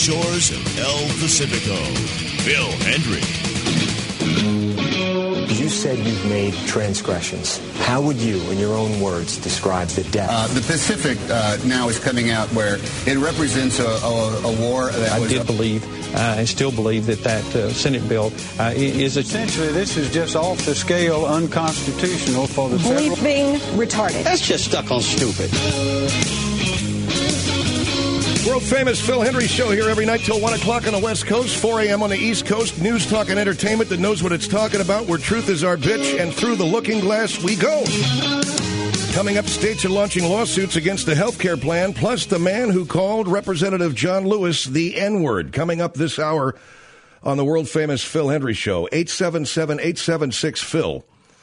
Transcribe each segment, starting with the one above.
shores of El Pacifico. Phil Hendrie. You said you've made transgressions. How would you, in your own words, describe the depth? The Pacific now is coming out where it represents a war that I did believe and still believe that Senate bill is essentially, this is just off the scale, unconstitutional for the bleeping retarded. That's just stuck on stupid. World-famous Phil Hendrie Show here every night till 1 o'clock on the West Coast, 4 a.m. on the East Coast. News, talk, and entertainment that knows what it's talking about, where truth is our bitch, and through the looking glass we go. Coming up, states are launching lawsuits against the health care plan, plus the man who called Representative John Lewis the N-word. Coming up this hour on the world-famous Phil Hendrie Show, 877-876-PHIL.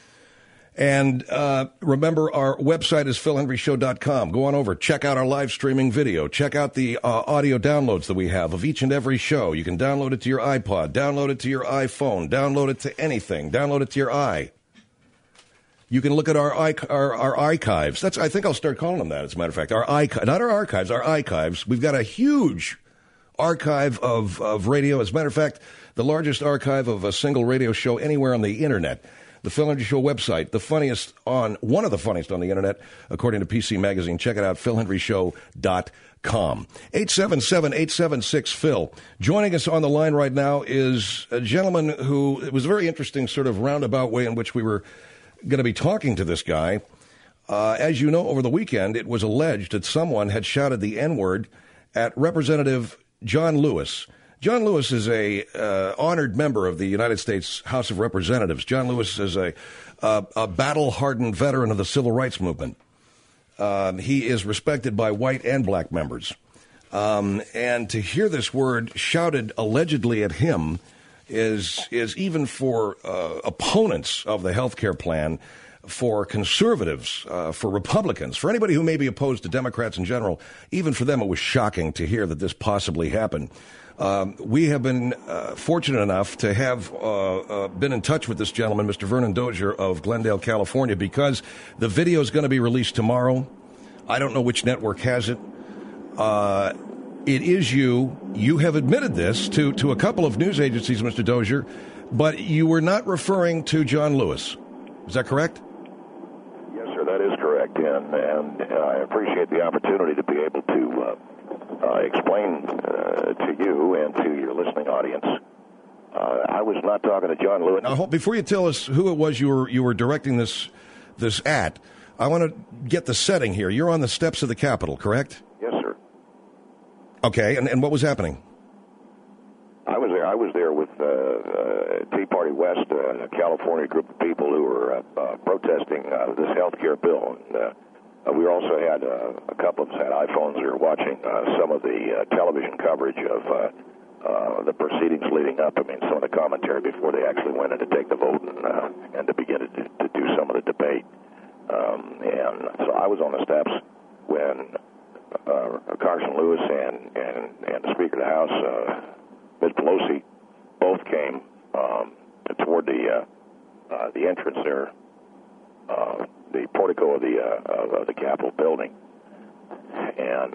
And remember, our website is philhendryshow.com. Go on over. Check out our live streaming video. Check out the audio downloads that we have of each and every show. You can download it to your iPod, download it to your iPhone, download it to anything, download it to your i. You can look at our archives. I think I'll start calling them that, as a matter of fact. Not our archives, our archives. We've got a huge archive of radio. As a matter of fact, the largest archive of a single radio show anywhere on the Internet. The Phil Hendrie Show website, one of the funniest on the Internet, according to PC Magazine. Check it out, philhendryshow.com. 877-876-PHIL. Joining us on the line right now is a gentleman who, it was a very interesting sort of roundabout way in which we were going to be talking to this guy. As you know, over the weekend, it was alleged that someone had shouted the N-word at Representative John Lewis. John Lewis is a honored member of the United States House of Representatives. John Lewis is a battle-hardened veteran of the Civil Rights Movement. He is respected by white and black members. And to hear this word shouted allegedly at him is even for opponents of the health care plan, for conservatives, for Republicans, for anybody who may be opposed to Democrats in general, even for them it was shocking to hear that this possibly happened. We have been fortunate enough to have been in touch with this gentleman, Mr. Vernon Dozier of Glendale, California, because the video is going to be released tomorrow. I don't know which network has it. It is you. You have admitted this to a couple of news agencies, Mr. Dozier, but you were not referring to John Lewis. Is that correct? Yes, sir, that is correct, and I appreciate the opportunity to be able to explain to you and to your listening audience. I was not talking to John Lewis. Now, before you tell us who it was you were directing this at, I want to get the setting here. You're on the steps of the Capitol, correct? Yes, sir. Okay, and what was happening? I was there with Tea Party West, a California group of people who were protesting this health care bill. And, we also had a couple of us had iPhones. We were watching some of the television coverage of the proceedings leading up. I mean, some of the commentary before they actually went in to take the vote and to begin to do some of the debate. And so I was on the steps when Congressman Lewis and the Speaker of the House, Ms. Pelosi, both came toward the entrance there. The portico of the Capitol building, and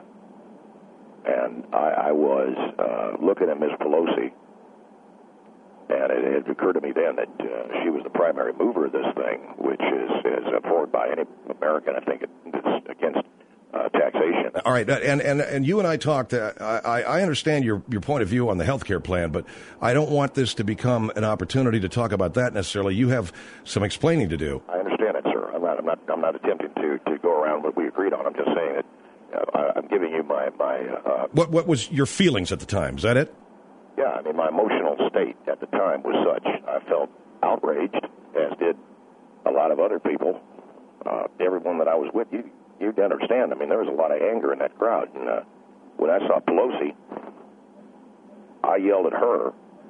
I was looking at Ms. Pelosi, and it had occurred to me then that she was the primary mover of this thing, which is forward by any American. I think it's against taxation. All right, and you and I talked. I understand your point of view on the health care plan, but I don't want this to become an opportunity to talk about that necessarily. You have some explaining to do. I understand it, sir. I'm not attempting to go around what we agreed on. I'm just saying that I'm giving you my What was your feelings at the time? Is that it? Yeah, I mean, my emotional state at the time was such. I felt outraged, as did a lot of other people. Everyone that I was with, you'd understand. I mean, there was a lot of anger in that crowd. And when I saw Pelosi, I yelled at her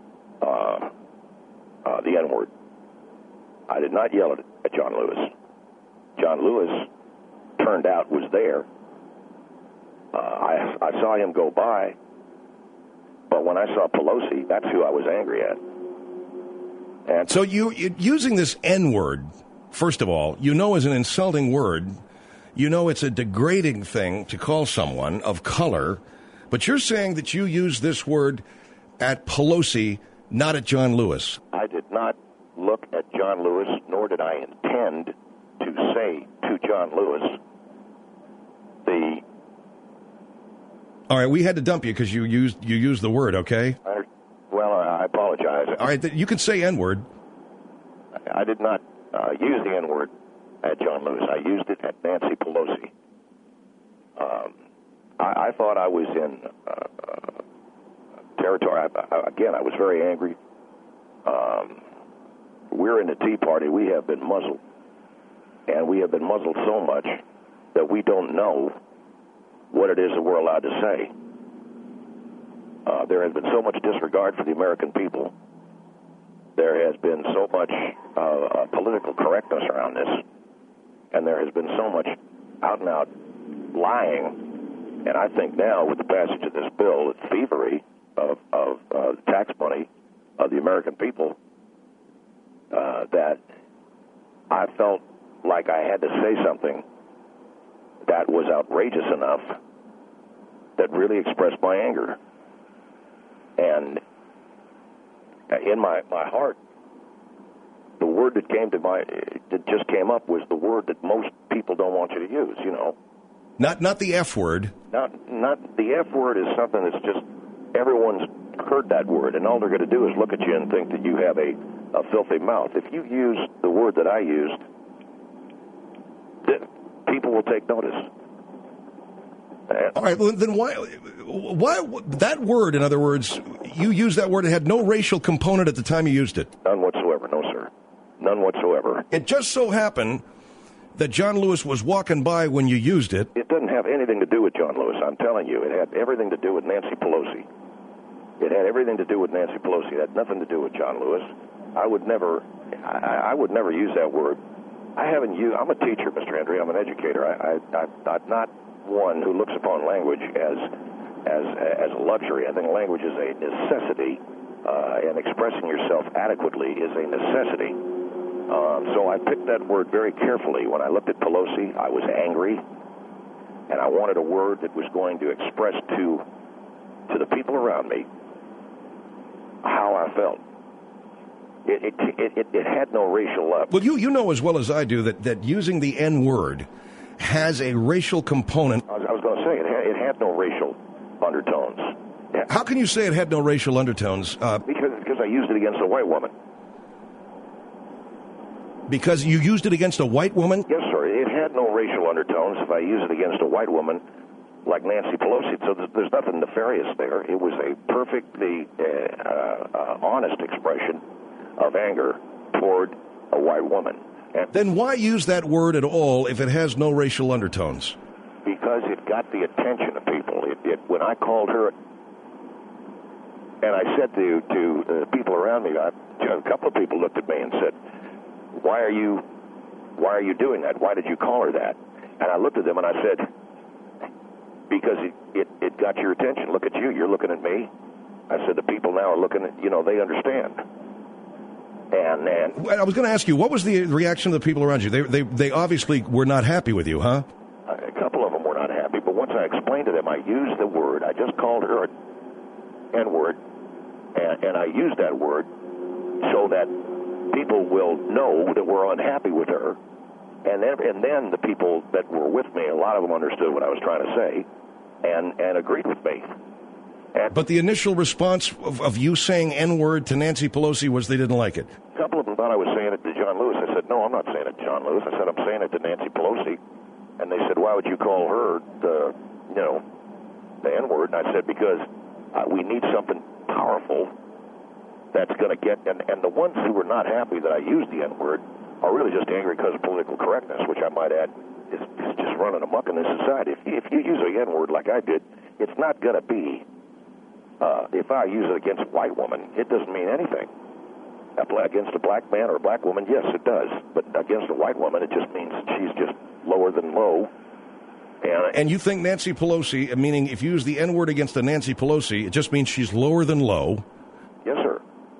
the N-word. I did not yell at John Lewis. John Lewis, turned out, was there. I saw him go by, but when I saw Pelosi, that's who I was angry at. And so you using this N-word, first of all, you know is an insulting word. You know it's a degrading thing to call someone of color But you're saying that you used this word at Pelosi, not at John Lewis. I did not look at John Lewis, nor did I intend to say to John Lewis All right, we had to dump you because you used the word, okay? I apologize. All right, you can say N-word. I did not use the N-word at John Lewis. I used it at Nancy Pelosi. I thought I was in territory. Again, I was very angry. We're in the Tea Party. We have been muzzled. And we have been muzzled so much that we don't know what it is that we're allowed to say. There has been so much disregard for the American people. There has been so much political correctness around this. And there has been so much out-and-out lying. And I think now, with the passage of this bill, it's thievery of tax money of the American people, that I felt like I had to say something that was outrageous enough that really expressed my anger. And in my heart, the word that just came up was the word that most people don't want you to use, you know. Not the F word. Not the F word is something that's just, everyone's heard that word, and all they're going to do is look at you and think that you have a filthy mouth. If you use the word that I used, people will take notice. All right, well, then why that word, in other words, you used that word, it had no racial component at the time you used it? None whatsoever, no, sir. None whatsoever. It just so happened that John Lewis was walking by when you used it. It doesn't have anything to do with John Lewis, I'm telling you. It had everything to do with Nancy Pelosi. It had everything to do with Nancy Pelosi. It had nothing to do with John Lewis. I would never use that word. I'm a teacher, Mr. Henry. I'm an educator. I'm not one who looks upon language as a luxury. I think language is a necessity, and expressing yourself adequately is a necessity. So I picked that word very carefully. When I looked at Pelosi, I was angry, and I wanted a word that was going to express to the people around me how I felt. It had no racial level. Well, you know as well as I do that using the N-word has a racial component. I was going to say, it had no racial undertones. How can you say it had no racial undertones? Because I used it against a white woman. Because you used it against a white woman? Yes, sir. It had no racial undertones if I used it against a white woman like Nancy Pelosi. So there's nothing nefarious there. It was a perfectly honest expression of anger toward a white woman. And then why use that word at all if it has no racial undertones? Because it got the attention of people. When I called her, and I said to people around me, a couple of people looked at me and said, why are you doing that? Why did you call her that? And I looked at them and I said, because it got your attention. Look at you. You're looking at me. I said, the people now are looking at, they understand. And I was going to ask you, what was the reaction of the people around you? They obviously were not happy with you, huh? A couple of them were not happy, but once I explained to them, I used the word. I just called her N-word, and I used that word so that people will know that we're unhappy with her. And then the people that were with me, a lot of them understood what I was trying to say and agreed with me. But the initial response of you saying N-word to Nancy Pelosi was they didn't like it. A couple of them thought I was saying it to John Lewis. I said, no, I'm not saying it to John Lewis. I said, I'm saying it to Nancy Pelosi. And they said, why would you call her the N-word? And I said, because we need something powerful that's going to get... And the ones who were not happy that I used the N-word are really just angry because of political correctness, which I might add is just running amok in this society. If you use a N-word like I did, it's not going to be... if I use it against a white woman, it doesn't mean anything. Against a black man or a black woman, yes, it does. But against a white woman, it just means she's just lower than low. And you think Nancy Pelosi, meaning if you use the N-word against a Nancy Pelosi, it just means she's lower than low? Yes, sir.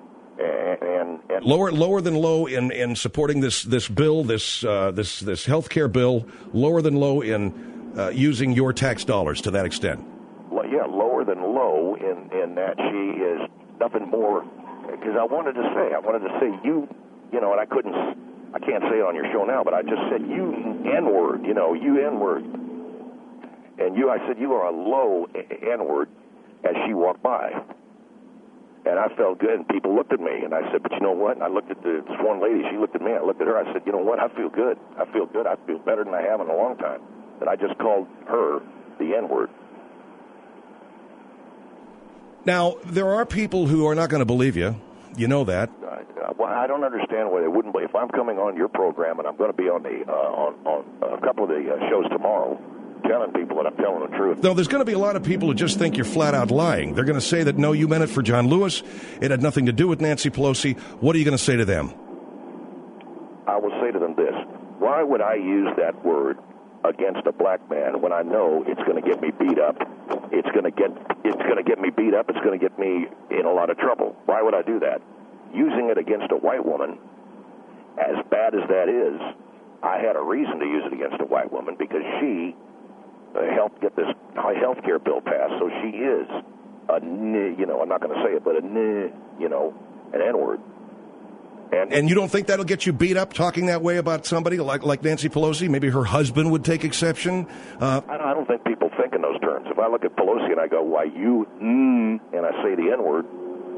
And lower than low in supporting this bill, this health care bill, lower than low in using your tax dollars to that extent. Well, lower than low in that she is nothing more. Because I wanted to say you know, and I can't say it on your show now, but I just said you N-word, you know, you N-word. And I said you are a low N-word as she walked by. And I felt good, and people looked at me, and I said, but you know what? And I looked at this one lady, she looked at me, I looked at her, I said, you know what? I feel good. I feel better than I have in a long time. That I just called her the N-word. Now, there are people who are not going to believe you. You know that. Well, I don't understand why they wouldn't believe. If I'm coming on your program, and I'm going to be on the on a couple of the shows tomorrow, telling people that I'm telling the truth. No, there's going to be a lot of people who just think you're flat out lying. They're going to say that, no, you meant it for John Lewis. It had nothing to do with Nancy Pelosi. What are you going to say to them? I will say to them this. Why would I use that word against a black man when I know it's going to get me beat up? It's going to get me beat up. It's going to get me in a lot of trouble. Why would I do that? Using it against a white woman, as bad as that is, I had a reason to use it against a white woman because she helped get this health care bill passed. So she is you know, I'm not going to say it, but you know, an N-word. And you don't think that'll get you beat up talking that way about somebody like Nancy Pelosi? Maybe her husband would take exception? I don't think people think in those terms. If I look at Pelosi and I go, why you, and I say the N-word,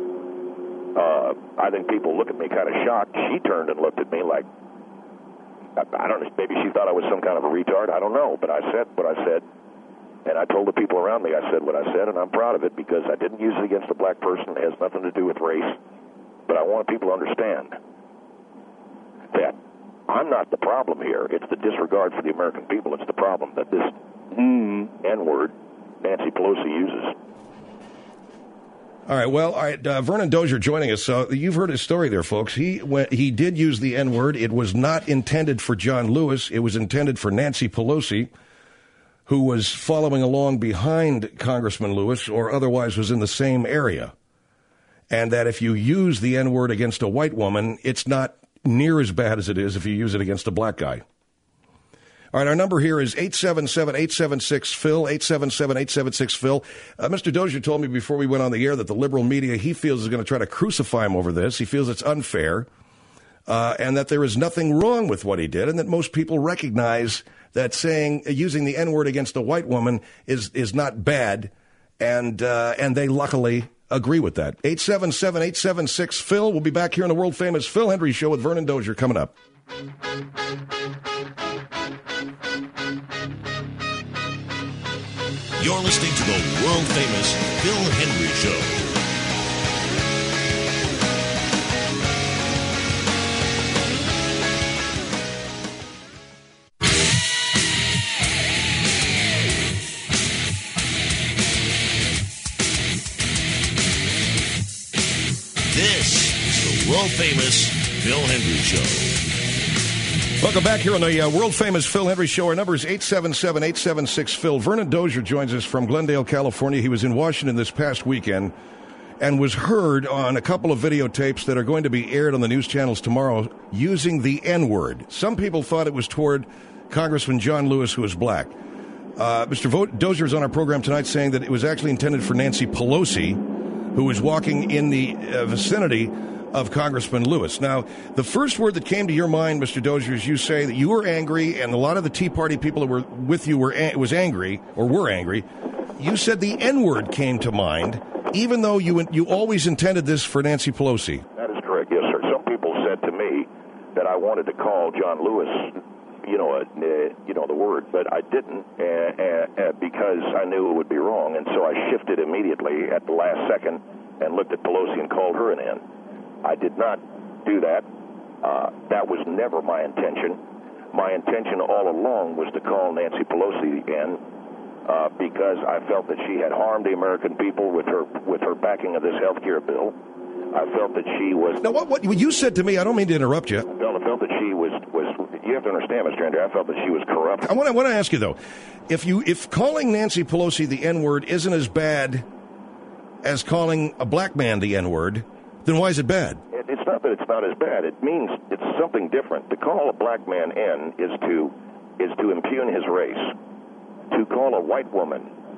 I think people look at me kind of shocked. She turned and looked at me like, I don't know, maybe she thought I was some kind of a retard. I don't know. But I said what I said, and I told the people around me I said what I said, and I'm proud of it because I didn't use it against a black person. It has nothing to do with race. But I want people to understand that I'm not the problem here. It's the disregard for the American people. It's the problem that this N-word Nancy Pelosi uses. All right, Vernon Dozier joining us. So you've heard his story there, folks. He did use the N-word. It was not intended for John Lewis. It was intended for Nancy Pelosi, who was following along behind Congressman Lewis or otherwise was in the same area. And that if you use the N-word against a white woman, it's not near as bad as it is if you use it against a black guy. All right, our number here is 877-876-PHIL, 877-876-PHIL. Mr. Dozier told me before we went on the air that the liberal media, he feels, is going to try to crucify him over this. He feels it's unfair, and that there is nothing wrong with what he did, and that most people recognize that using the N-word against a white woman is not bad, and they luckily agree with that. 877-876-PHIL. We'll be back here on the world-famous Phil Hendrie Show with Vernon Dozier coming up. You're listening to the world-famous Phil Hendrie Show. This is the world-famous Phil Hendrie Show. Welcome back here on the world-famous Phil Hendrie Show. Our number is 877-876-PHIL. Vernon Dozier joins us from Glendale, California. He was in Washington this past weekend and was heard on a couple of videotapes that are going to be aired on the news channels tomorrow using the N-word. Some people thought it was toward Congressman John Lewis, who is black. Mr. Dozier is on our program tonight saying that it was actually intended for Nancy Pelosi, who was walking in the vicinity of Congressman Lewis. Now, the first word that came to your mind, Mr. Dozier, is you say that you were angry, and a lot of the Tea Party people that were with you were angry. You said the N-word came to mind, even though you always intended this for Nancy Pelosi. That is correct, yes, sir. Some people said to me that I wanted to call John Lewis, the word, but I didn't because I knew it would be wrong, and so I shifted immediately at the last second and looked at Pelosi and called her an N. I did not do that. That was never my intention. My intention all along was to call Nancy Pelosi N because I felt that she had harmed the American people with her backing of this health care bill. I felt that she was... Now, what you said to me, I don't mean to interrupt you. I felt that she was you have to understand, Mr. Andrew, I felt that she was corrupt. I want to ask you, though, if calling Nancy Pelosi the N-word isn't as bad as calling a black man the N-word, then why is it bad? It's not that it's not as bad. It means it's something different. To call a black man N is to impugn his race. To call a white woman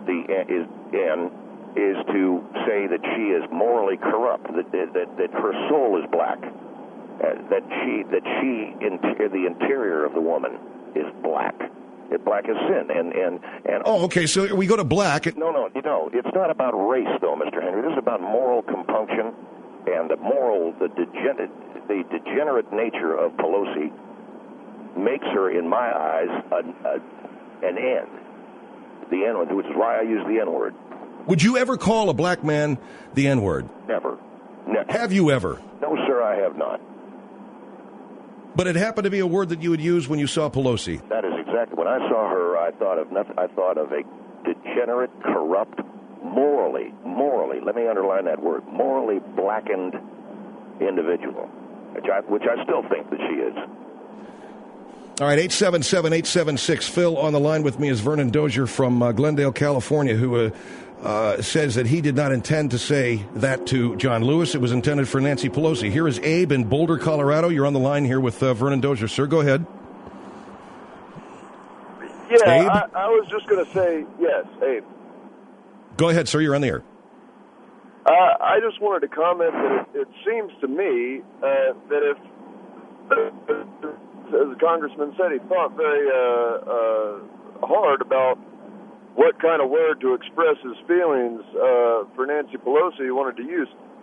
the N is to say that she is morally corrupt, that her soul is black, that the interior of the woman is black. Black as sin, and oh, okay. So we go to black. No, it's not about race, though, Mr. Henry. This is about moral compunction and the degenerate nature of Pelosi makes her, in my eyes, an N. The N-word, which is why I use the N-word. Would you ever call a black man the N-word? Never. Have you ever? No, sir, I have not. But it happened to be a word that you would use when you saw Pelosi. That is exactly. When I saw her, I thought of nothing. I thought of a degenerate, corrupt, morally, let me underline that word, morally blackened individual, which I still think that she is. All right, 877-876-PHIL. On the line with me is Vernon Dozier from Glendale, California, who says that he did not intend to say that to John Lewis. It was intended for Nancy Pelosi. Here is Abe in Boulder, Colorado. You're on the line here with Vernon Dozier. Sir, go ahead. Yeah, I was just going to say, yes, Abe. Go ahead, sir. You're on the air. I just wanted to comment that it seems to me that if, as the congressman said, he thought very hard about what kind of word to express his feelings for Nancy Pelosi he wanted to use.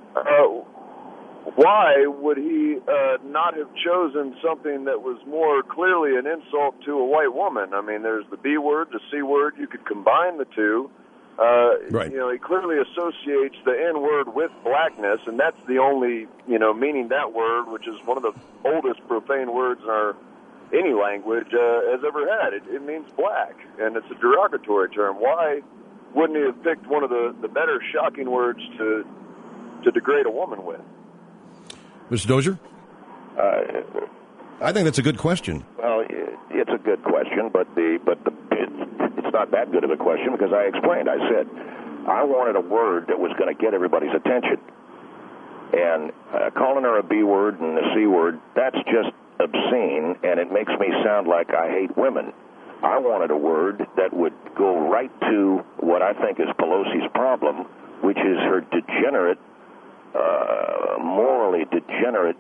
Why would he not have chosen something that was more clearly an insult to a white woman? I mean, there's the B word, the C word. You could combine the two. Right. You know, he clearly associates the N word with blackness, and that's the only, meaning that word, which is one of the oldest profane words in any language has ever had. It means black, and it's a derogatory term. Why wouldn't he have picked one of the better shocking words to degrade a woman with? Mr. Dozier? I think that's a good question. Well, it's a good question, but it's not that good of a question because I explained. I said I wanted a word that was going to get everybody's attention. And calling her a B word and a C word, that's just obscene, and it makes me sound like I hate women. I wanted a word that would go right to what I think is Pelosi's problem, which is her degenerate, morally degenerate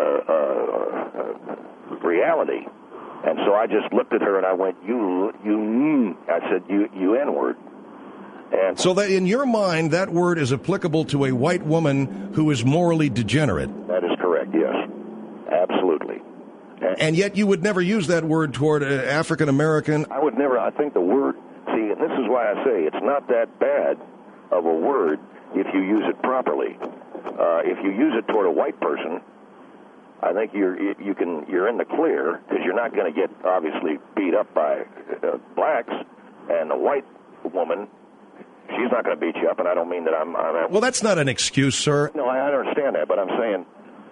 reality. And so I just looked at her and I went, I said, you N-word. And so that in your mind, that word is applicable to a white woman who is morally degenerate. That is correct, yes. Absolutely. And yet you would never use that word toward an African-American? I would never. I think the word, see, and this is why I say it's not that bad of a word if you use it properly. If you use it toward a white person, I think you're in the clear because you're not going to get obviously beat up by blacks, and the white woman, she's not going to beat you up. And I don't mean that I'm well, that's not an excuse, sir. No, I understand that, but I'm saying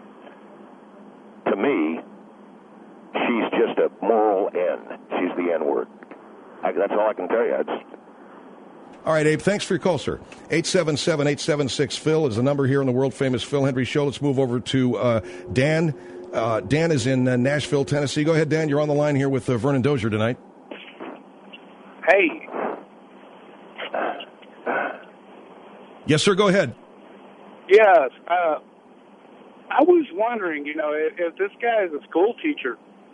to me, she's just a moral N. She's the N-word. That's all I can tell you. All right, Abe, thanks for your call, sir. 877-876-PHIL is the number here on the world-famous Phil Hendrie Show. Let's move over to Dan. Dan is in Nashville, Tennessee. Go ahead, Dan. You're on the line here with Vernon Dozier tonight. Hey. Yes, sir, go ahead. Yes. I was wondering, if this guy is a school teacher,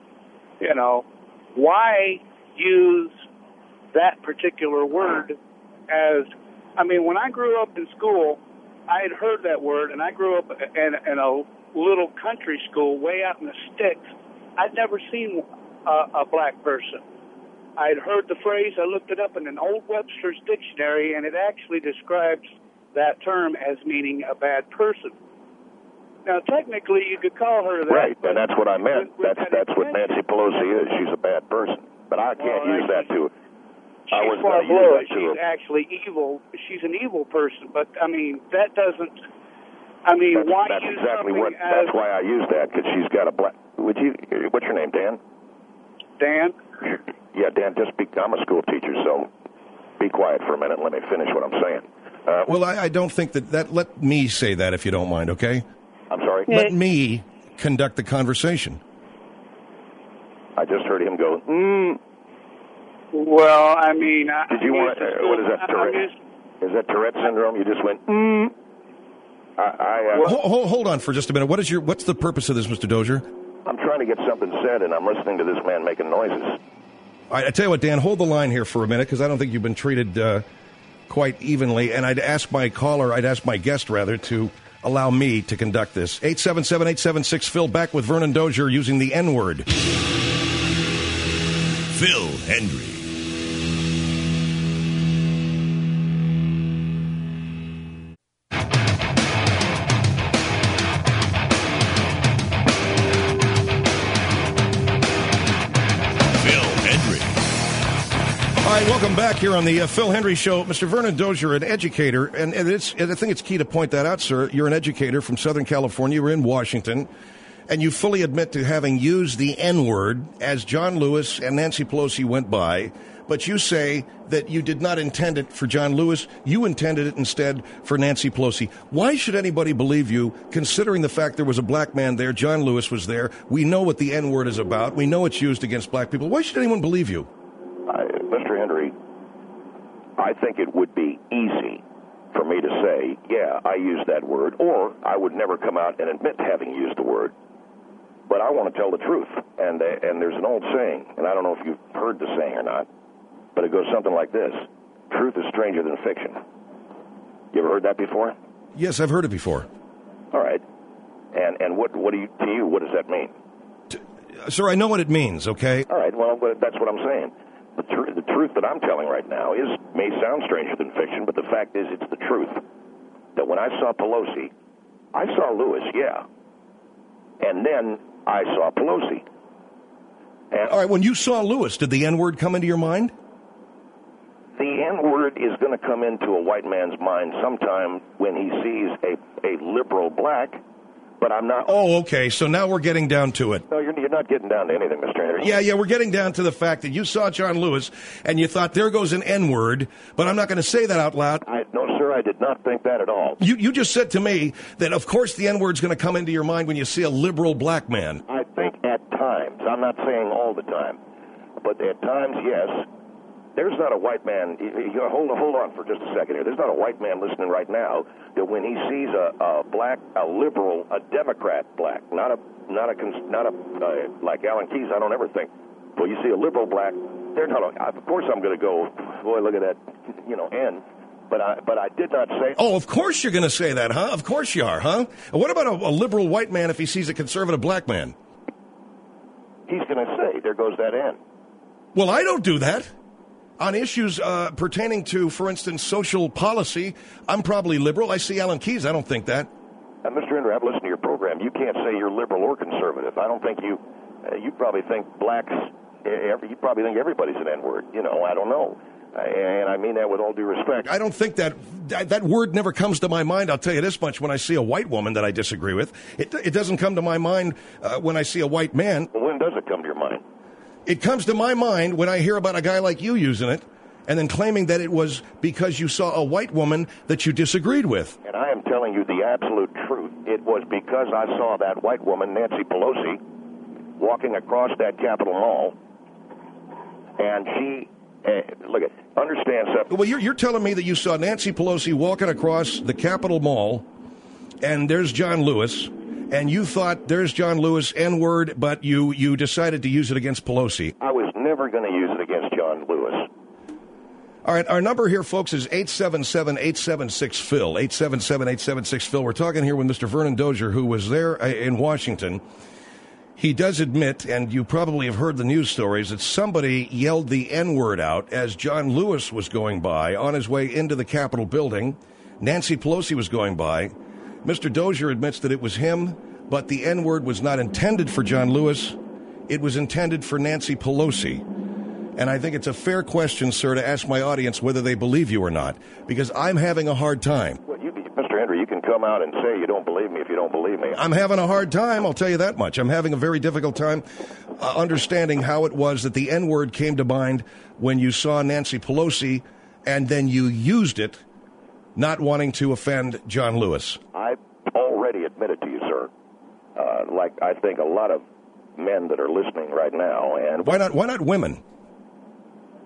why use that particular word when I grew up in school, I had heard that word, and I grew up in a little country school way out in the sticks. I'd never seen a black person. I'd heard the phrase, I looked it up in an old Webster's dictionary, and it actually describes that term as meaning a bad person. Now, technically, you could call her that. Right, and that's what I meant. That's what Nancy Pelosi is. She's a bad person. But I can't use that to... She's far below it. She's actually evil. She's an evil person. But, that doesn't... why use exactly something that's why I use that, because she's got a black... What's your name, Dan? Dan? Yeah, Dan, I'm a school teacher, so be quiet for a minute and let me finish what I'm saying. Well, I don't think that... Let me say that, if you don't mind, okay? I'm sorry? Let me conduct the conversation. I just heard him go, Well, I mean, Did you want? What is that? Tourette? Is that Tourette syndrome? You just went. Hold on for just a minute. What's the purpose of this, Mr. Dozier? I'm trying to get something said, and I'm listening to this man making noises. All right, I tell you what, Dan, hold the line here for a minute, because I don't think you've been treated quite evenly. And I'd ask my guest, to allow me to conduct this. 877-876-PHIL, back with Vernon Dozier using the N-word. Phil Hendrie. All right, welcome back here on the Phil Hendrie Show. Mr. Vernon Dozier, an educator, and I think it's key to point that out, sir. You're an educator from Southern California. You're in Washington, and you fully admit to having used the N-word as John Lewis and Nancy Pelosi went by, but you say that you did not intend it for John Lewis. You intended it instead for Nancy Pelosi. Why should anybody believe you, considering the fact there was a black man there, John Lewis was there, we know what the N-word is about, we know it's used against black people. Why should anyone believe you? Mr. Hendrie, I think it would be easy for me to say, yeah, I used that word, or I would never come out and admit to having used the word. But I want to tell the truth, and there's an old saying, and I don't know if you've heard the saying or not, but it goes something like this: truth is stranger than fiction. You ever heard that before? Yes, I've heard it before. All right. And what do you, to you, what does that mean? Sir, I know what it means, okay? All right, well, that's what I'm saying. The truth that I'm telling right now may sound stranger than fiction, but the fact is it's the truth. That when I saw Pelosi, I saw Lewis, yeah. And then I saw Pelosi. And all right, when you saw Lewis, did the N-word come into your mind? The N-word is going to come into a white man's mind sometime when he sees a liberal black. But I'm not. Oh, okay. So now we're getting down to it. No, you're not getting down to anything, Mr. Hendrie. Yeah, we're getting down to the fact that you saw John Lewis and you thought, there goes an N-word, but I'm not going to say that out loud. No, sir, I did not think that at all. You just said to me that, of course, the N-word's going to come into your mind when you see a liberal black man. I think at times. I'm not saying all the time. But at times, yes. There's not a white man. Hold on for just a second here. There's not a white man listening right now that when he sees a black, a liberal, a Democrat black, not a like Alan Keyes. I don't ever think. Well, you see a liberal black. They're not. Of course, I'm going to go. Boy, look at that. N. But I did not say. Oh, of course you're going to say that, huh? Of course you are, huh? What about a liberal white man if he sees a conservative black man? He's going to say, "There goes that N." Well, I don't do that. On issues pertaining to, for instance, social policy, I'm probably liberal. I see Alan Keyes. I don't think that. Mr. Hendrie, I've listened to your program. You can't say you're liberal or conservative. I don't think you probably think blacks, you probably think everybody's an N-word. I don't know. And I mean that with all due respect. I don't think that word never comes to my mind. I'll tell you this much. When I see a white woman that I disagree with, it doesn't come to my mind when I see a white man. Well, when does it come to your mind? It comes to my mind when I hear about a guy like you using it and then claiming that it was because you saw a white woman that you disagreed with. And I am telling you the absolute truth. It was because I saw that white woman, Nancy Pelosi, walking across that Capitol Mall, and she, understand something. Well, you're telling me that you saw Nancy Pelosi walking across the Capitol Mall, and there's John Lewis, and you thought, there's John Lewis, N-word, but you decided to use it against Pelosi. I was never going to use it against John Lewis. All right, our number here, folks, is 877-876-PHIL, 877-876-PHIL. We're talking here with Mr. Vernon Dozier, who was there in Washington. He does admit, and you probably have heard the news stories, that somebody yelled the N-word out as John Lewis was going by on his way into the Capitol building. Nancy Pelosi was going by. Mr. Dozier admits that it was him, but the N-word was not intended for John Lewis. It was intended for Nancy Pelosi. And I think it's a fair question, sir, to ask my audience whether they believe you or not, because I'm having a hard time. Well, Mr. Hendrie, you can come out and say you don't believe me if you don't believe me. I'm having a hard time, I'll tell you that much. I'm having a very difficult time understanding how it was that the N-word came to mind when you saw Nancy Pelosi, and then you used it, not wanting to offend John Lewis. I've already admitted to you, sir, like I think a lot of men that are listening right now. And Why not women?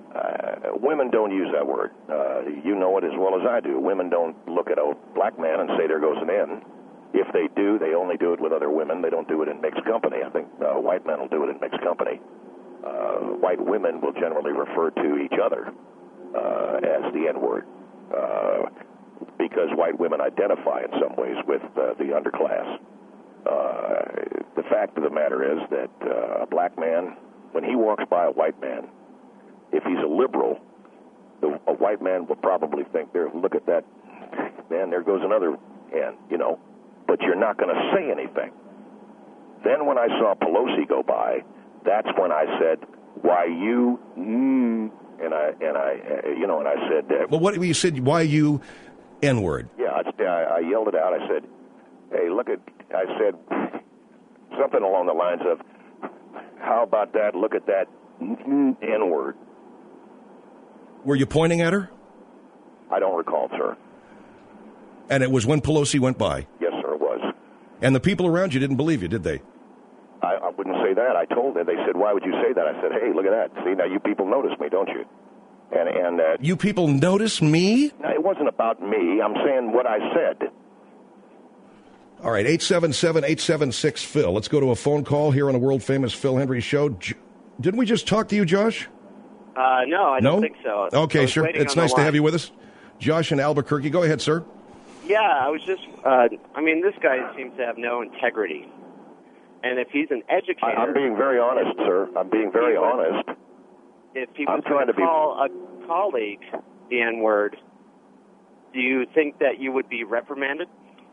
women don't use that word. You know it as well as I do. Women don't look at a black man and say, there goes an N. If they do, they only do it with other women. They don't do it in mixed company. I think white men will do it in mixed company. White women will generally refer to each other as the N-word because white women identify in some ways with the underclass. The fact of the matter is that a black man, when he walks by a white man, if he's a liberal, a white man will probably think, "There, look at that, man, there goes another N," you know. But you're not going to say anything. Then when I saw Pelosi go by, that's when I said, "Why you?" And I said, Well, what you said? Why you? N-word. Yeah, I yelled it out. I said, "Hey, I said something along the lines of, how about that? Look at that N-word." Were you pointing at her? I don't recall, sir. And it was when Pelosi went by? Yes, sir, it was. And the people around you didn't believe you, did they? I wouldn't say that. I told them. They said, "Why would you say that?" I said, "Hey, look at that. See, now you people notice me, don't you?" And you people notice me? No, it wasn't about me. I'm saying what I said. All right, 877-876-PHIL. Let's go to a phone call here on the world-famous Phil Hendry Show. Didn't we just talk to you, Josh? No, I don't think so. Okay, sure. It's nice to have you with us. Josh in Albuquerque. Go ahead, sir. Yeah, I was just, this guy seems to have no integrity. And if he's an educator... I'm being very honest, sir. I'm being very honest. If he was going to call a colleague the N-word, do you think that you would be reprimanded?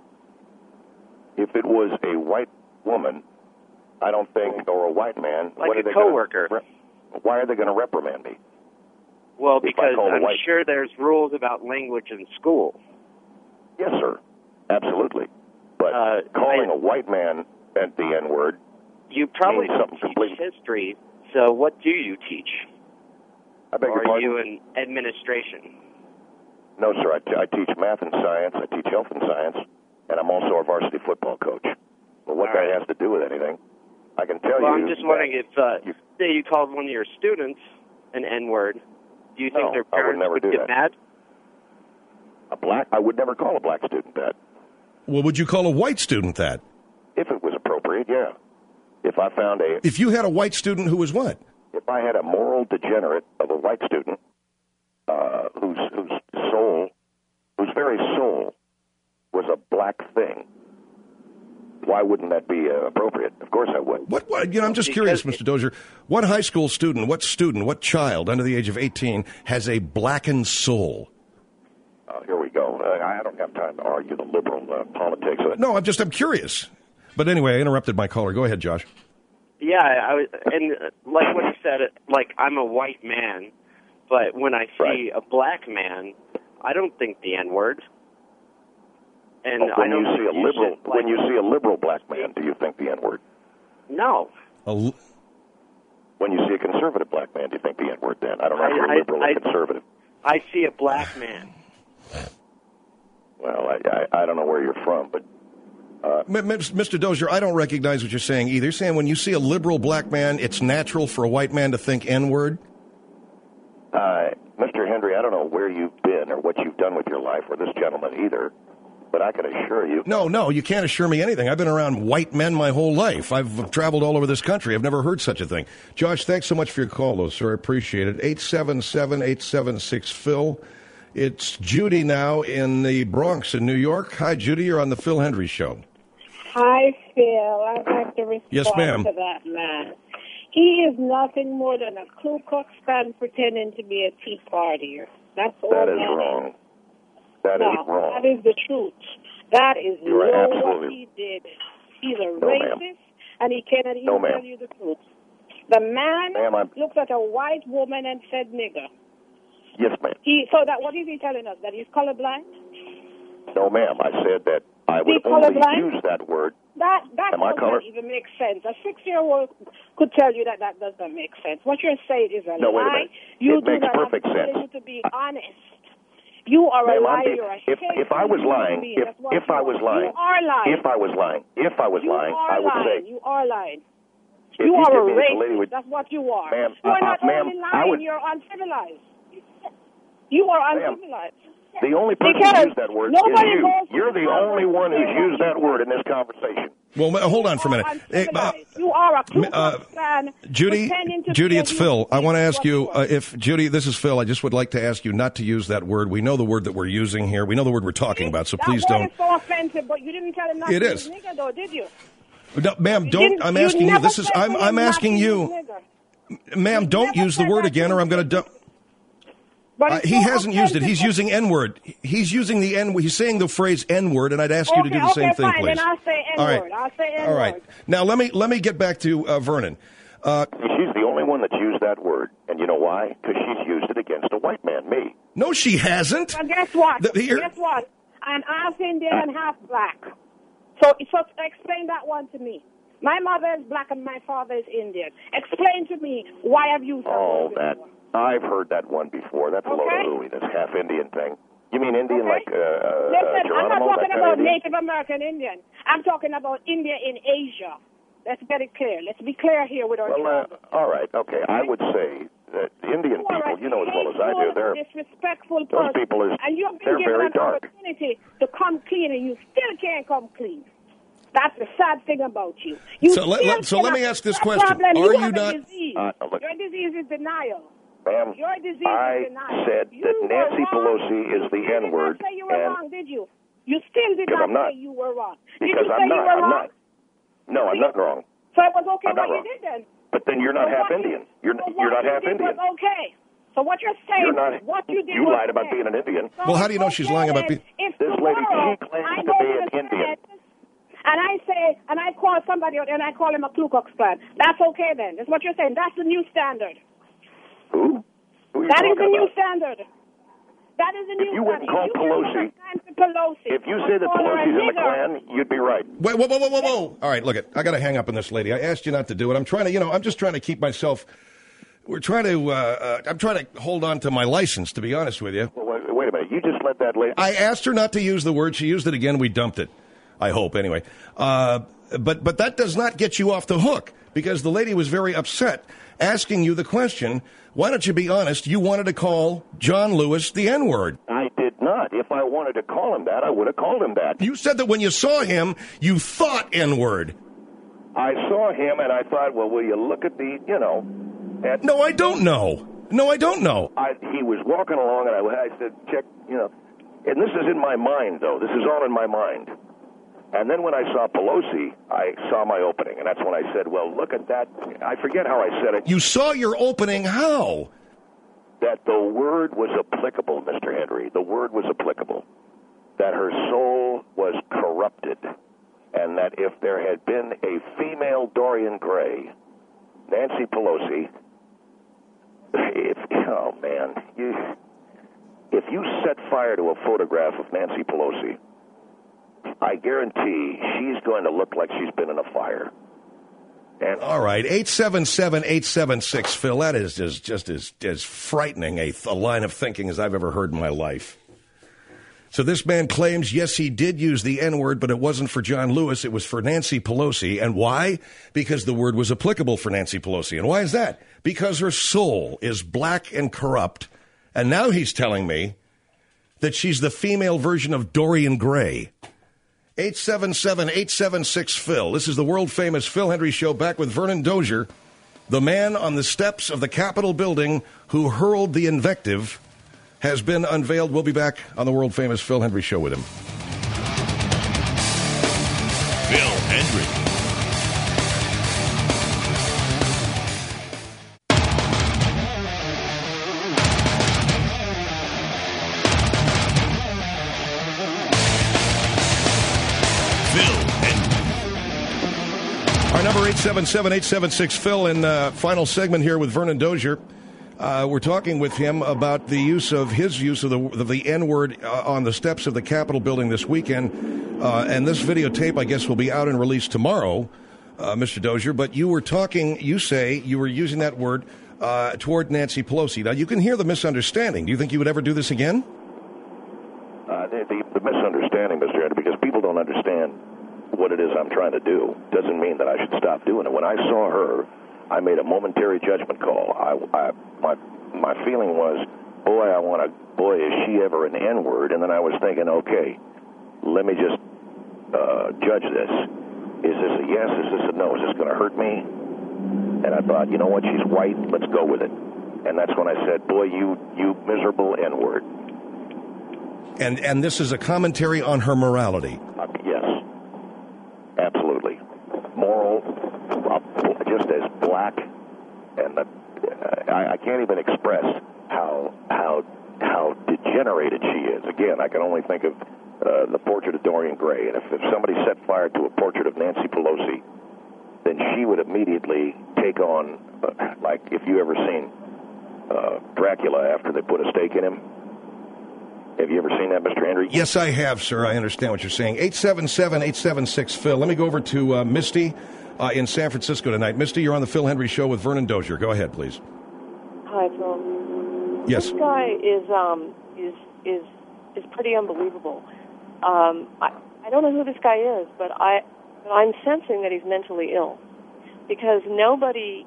If it was a white woman, I don't think, or a white man... Like a coworker. Why are they going to reprimand me? Well, because I'm sure there's rules about language in school. Yes, sir. Absolutely. But calling a white man at the N-word... You probably teach history, so what do you teach? I beg your pardon? Are you in administration? No, sir. I teach math and science. I teach health and science. And I'm also a varsity football coach. Well, what that has to do with anything, I can tell you... Well, I'm just wondering if, say you called one of your students an N-word, do you think their parents would get mad? I would never call a black student that. Well, would you call a white student that? If it was appropriate, yeah. If I found If you had a white student who was what? If I had a moral degenerate of a white student whose very soul was a black thing, why wouldn't that be appropriate? Of course I would. What? I'm just curious, Mr. Dozier. What high school student, what child under the age of 18 has a blackened soul? Here we go. I don't have time to argue the liberal politics. No, I'm curious. But anyway, I interrupted my caller. Go ahead, Josh. Yeah, and like what he said, like I'm a white man, but when I see a black man, I don't think the N-word. And when you see a liberal black man, do you think the N-word? No. When you see a conservative black man, do you think the N-word then? I don't know if you're liberal or conservative. I see a black man. Well, I don't know where you're from, but... Mr. Dozier, I don't recognize what you're saying either. You're saying when you see a liberal black man, it's natural for a white man to think N-word? Mr. Hendry, I don't know where you've been or what you've done with your life, or this gentleman either, but I can assure you... No, you can't assure me anything. I've been around white men my whole life. I've traveled all over this country. I've never heard such a thing. Josh, thanks so much for your call, though, sir. I appreciate it. 877-876-PHIL. It's Judy now in the Bronx in New York. Hi, Judy. You're on the Phil Hendry Show. Hi, Phil. I'd like to respond to that man. He is nothing more than a Ku Klux Klan pretending to be a Tea Partier. That's all that is wrong. That is wrong. That is the truth. That is what he did. He's a racist, and he cannot even tell you the truth. The man looked at a white woman and said nigger. Yes, ma'am. What is he telling us? That he's colorblind? No, ma'am. I said that I would only use that word. That doesn't even make sense. A 6-year-old could tell you that doesn't make sense. What you're saying is a lie. Wait a minute. You it makes perfect sense. You to be honest. You are a liar. You're a if I was lying, if I was lying, I would say you are lying. You are a the lady racist. would, That's what you are. Ma'am, You are not ma'am, only I lying, would, you're uncivilized. You are uncivilized. the only person Because who used that word is nobody you. goes You're the only one who's used that word in this conversation. Well, hold on for a minute. Hey, You are a Ku Klux Klan Judy, pretending to Judy, be it's a Phil. I want to ask you whatsoever. if Judy, this is Phil. I just would like to ask you not to use that word. We know the word that we're using here. We know the word we're talking about. So please That word don't. is so offensive, but you didn't tell him not It to is. use nigger, though, did you? No, ma'am, You don't. didn't- I'm you asking you. never This is. said to him I'm not asking to you, use nigger. ma'am. Don't never use the said word that again, to or him. I'm going to. But it's He so hasn't used it. He's offensive. using N-word. He's using the N. He's saying the phrase N-word, and I'd ask you to do the same thing, fine, please. Then I'll say All N-word. right. I'll say N-word. All right. Now let me get back to Vernon. She's the only one that's used that word. And you know why? Because she's used it against a white man, me. No, she hasn't. But guess what? Here- Guess what? I'm half Indian and half black. So explain that one to me. My mother is black and my father is Indian. Explain to me why have you used that word that. before? I've heard that one before. That's a load of hooey, this half Indian thing. You mean Indian like Listen, I'm Geronimo? not talking that kind about of Indian? Native American Indian. I'm talking about India in Asia. Let's get it clear. Let's be clear here with our all right, okay. I would say that the Indian people, you know as well as I do, they're disrespectful those person. people And you've been they're given very an dark. opportunity to come clean, and you still can't come clean. That's the sad thing about you. So let me ask this question: Problem. Are you you have not? A disease. Look, Your disease is denial. ma'am, Your disease I is denial. said You that were Nancy wrong. Pelosi is the You did N-word, not say you were and wrong, did you? You still did Because not I'm not. say you were wrong. Did because you say I'm not. you were I'm wrong? not. No, I'm not wrong. So it was okay I'm not what wrong. you did then. But then you're not So half what Indian. You, You're so you're what not you half did Indian. was okay. So what you're saying, You're not. what you did You was lied about okay. being an Indian. So Well, how do you know she's lying about being? If This lady, tomorrow she claims I to go be to an the Indian. Senate, and I say, and I call somebody out, and I call him a Ku Klux Klan. That's okay then. That's what you're saying. That's the new standard. Who? Who are you That is talking the new about? standard. That is the new If you went standard. and called Pelosi, if you say that Pelosi's in the Klan, you'd be right. Wait, whoa. All right, look it. I got to hang up on this lady. I asked you not to do it. I'm trying to, I'm just trying to keep myself. We're trying to. I'm trying to hold on to my license. To be honest with you. Well, wait a minute. You just let that lady. I asked her not to use the word. She used it again. We dumped it. I hope anyway. But that does not get you off the hook because the lady was very upset, asking you the question. Why don't you be honest? You wanted to call John Lewis the N-word. I did not. If I wanted to call him that, I would have called him that. You said that when you saw him, you thought N-word. I saw him and I thought, well, will you look at the, No, I don't know. No, I don't know. He was walking along and I said, check, and this is in my mind, though. This is all in my mind. And then when I saw Pelosi, I saw my opening, and that's when I said, well, look at that. I forget how I said it. You saw your opening how? That the word was applicable, Mr. Henry. The word was applicable. That her soul was corrupted. And that if there had been a female Dorian Gray, Nancy Pelosi, if you set fire to a photograph of Nancy Pelosi, I guarantee she's going to look like she's been in a fire. And all right, 877-876, Phil. That is just as frightening a line of thinking as I've ever heard in my life. So this man claims, yes, he did use the N-word, but it wasn't for John Lewis. It was for Nancy Pelosi. And why? Because the word was applicable for Nancy Pelosi. And why is that? Because her soul is black and corrupt. And now he's telling me that she's the female version of Dorian Gray. 877-876-PHIL. This is the world-famous Phil Hendry Show, back with Vernon Dozier, the man on the steps of the Capitol building who hurled the invective, has been unveiled. We'll be back on the world-famous Phil Hendry Show with him. Phil Hendry. Our number 877-876-PHIL in final segment here with Vernon Dozier. We're talking with him about the use of the N-word on the steps of the Capitol building this weekend. And this videotape, I guess, will be out and released tomorrow, Mr. Dozier. But you were talking, you say you were using that word toward Nancy Pelosi. Now, you can hear the misunderstanding. Do you think you would ever do this again? The misunderstanding, Mr. Henry, because people don't understand what it is I'm trying to do doesn't mean that I should stop doing it. When I saw her, I made a momentary judgment call. My feeling was, boy, is she ever an N-word? And then I was thinking, okay, let me just judge this. Is this a yes? Is this a no? Is this going to hurt me? And I thought, you know what? She's white. Let's go with it. And that's when I said, boy, you miserable N-word. And this is a commentary on her morality. Yes, absolutely. Moral, just as black, and I can't even express how degenerated she is. Again, I can only think of the portrait of Dorian Gray, and if somebody set fire to a portrait of Nancy Pelosi, then she would immediately take on, like if you ever seen Dracula after they put a stake in him. Have you ever seen that, Mr. Henry? Yes, I have, sir. I understand what you're saying. 877-876-PHIL. Let me go over to Misty in San Francisco tonight. Misty, you're on the Phil Hendry Show with Vernon Dozier. Go ahead, please. Hi, Phil. Yes. This guy is pretty unbelievable. I don't know who this guy is, but I'm sensing that he's mentally ill because nobody.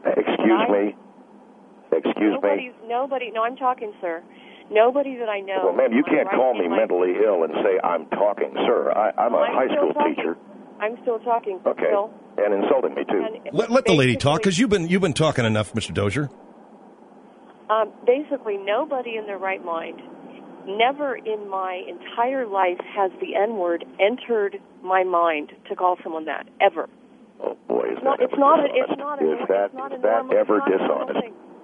Excuse me. Nobody. No, I'm talking, sir. Nobody that I know. Well, ma'am, you can't call me mentally ill and say I'm talking, sir. I'm a high school teacher. I'm still talking. Okay, Phil. and insulting me too. Let the lady talk, because you've been talking enough, Mr. Dozier. Basically, nobody in their right mind, never in my entire life has the N-word entered my mind to call someone that ever. Oh boy, is that ever dishonest?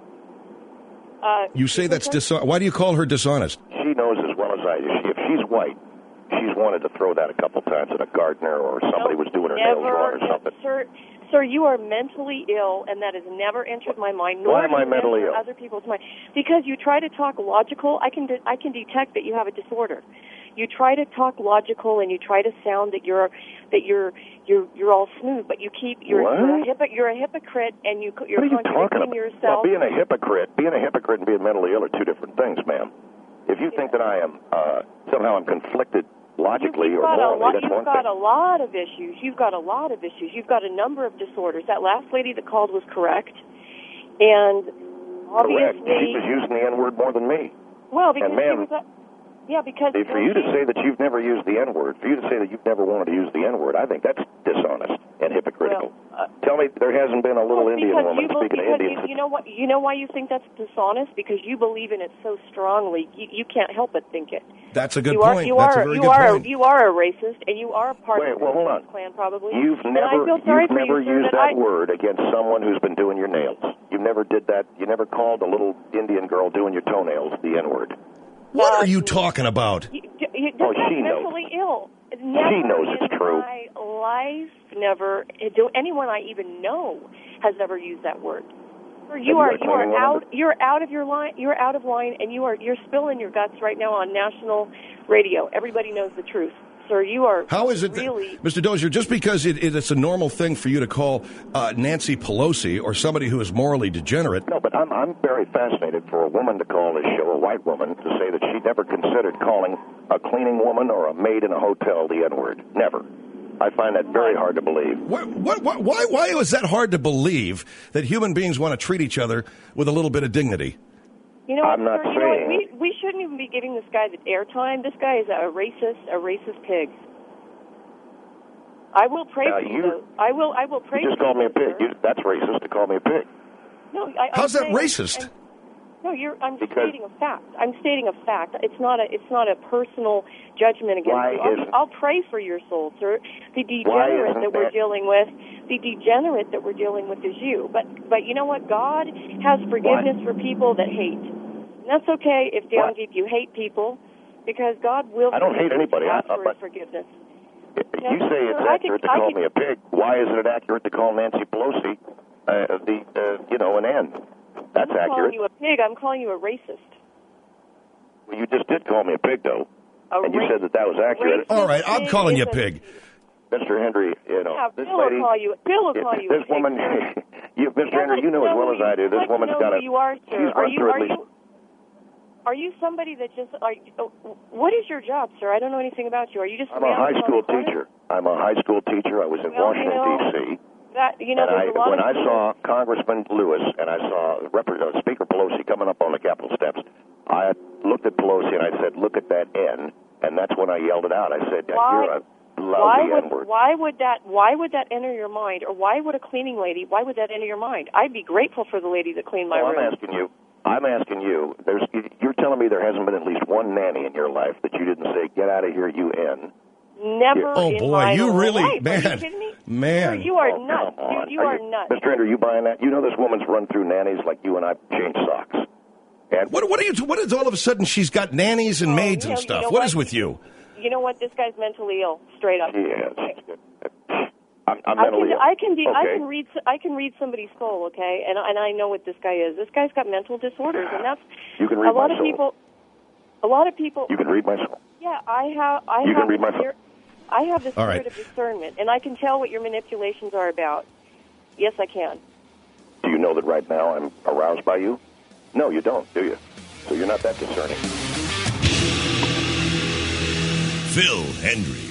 You say that's dishonest. Why do you call her dishonest? She knows as well as I do. If she's white, she's wanted to throw that a couple times at a gardener or somebody was doing her nails wrong or something. Sir, you are mentally ill, and that has never entered my mind. Nor Why am I mentally ill? Other people's mind. Because you try to talk logical. I can detect that you have a disorder. You try to talk logical, and you try to sound that you're all smooth, but you're a hypocrite, and you're contradicting yourself. Well, being a hypocrite and being mentally ill are two different things, ma'am. If you think that I am somehow I'm conflicted logically or morally, that's one thing. You've got a lot of issues. You've got a number of disorders. That last lady that called was correct, and obviously correct. She was using the N-word more than me. Well, because and ma'am, because for you to say that you've never used the N-word, for you to say that you've never wanted to use the N-word, I think that's dishonest and hypocritical. Tell me there hasn't been a little Indian woman speaking to Indians. You know what? You know why you think that's dishonest? Because you believe in it so strongly, you can't help but think it. That's a good point. That's a very good point. You are a racist, and you are a part of the hold on. Klan, probably. You've never used that word against someone who's been doing your nails. You never did that. You never called a little Indian girl doing your toenails the N-word. What are you talking about? She knows. Mentally ill. She knows it's true. In my life, anyone I even know has never used that word. You're out of your line. You're out of line, and you're spilling your guts right now on national radio. Everybody knows the truth. Sir, you are. How is it, really, Mr. Dozier? Just because it's a normal thing for you to call Nancy Pelosi or somebody who is morally degenerate? No, but I'm very fascinated for a woman to call this show, a white woman, to say that she never considered calling a cleaning woman or a maid in a hotel the N-word. Never. I find that very hard to believe. Why is that hard to believe that human beings want to treat each other with a little bit of dignity? You know what, sir? You know what? We shouldn't even be giving this guy the airtime. This guy is a racist pig. I will pray for you. I will pray. You just called me a pig. That's racist to call me a pig. No, how's that racist? I'm stating a fact. I'm stating a fact. It's not a personal judgment against you. I'll pray for your soul, sir. The degenerate that we're dealing with is you. But you know what? God has forgiveness for people that hate. And that's okay if down deep you hate people, because God will. I don't hate anybody. Ask for His forgiveness. You say it's accurate to call me a pig. Why isn't it accurate to call Nancy Pelosi an N? That's accurate. I'm calling you a pig. I'm calling you a racist. Well, you just did call me a pig, though. You said that was accurate. All right, I'm calling you a pig. Mr. Henry, this Bill lady... Bill will call you this a woman, Mr. Henry, you know as well as I do, this woman's got a... You are, sir. Are you somebody that just? What is your job, sir? I don't know anything about you. Are you just? I'm a high school teacher. I'm a high school teacher. I was in Washington D.C. When I saw Congressman Lewis and I saw Speaker Pelosi coming up on the Capitol steps, I looked at Pelosi and I said, "Look at that N," and that's when I yelled it out. I said, "You're a lousy N-word." Why would that enter your mind, or why would a cleaning lady? Why would that enter your mind? I'd be grateful for the lady that cleaned my room. I'm asking you. You're telling me there hasn't been at least one nanny in your life that you didn't say, "Get out of here, you N." Never. Oh in boy, my you really, life. man, Are you kidding me? man. You are nuts. Dude, you are nuts. Mr. Andrew, are you buying that? You know this woman's run through nannies like you and I change socks. And what is all of a sudden she's got nannies and maids and stuff? What is with you? You know what? This guy's mentally ill, straight up. Yes. I'm mentally ill. I can read somebody's soul, okay? And I know what this guy is. This guy's got mental disorders, and that's you can read a lot my of soul. people. A lot of people. You can read my soul. Yeah, I have. You can read my soul. I have the All right. spirit of discernment, and I can tell what your manipulations are about. Yes, I can. Do you know that right now I'm aroused by you? No, you don't, do you? So you're not that discerning. Phil Hendry.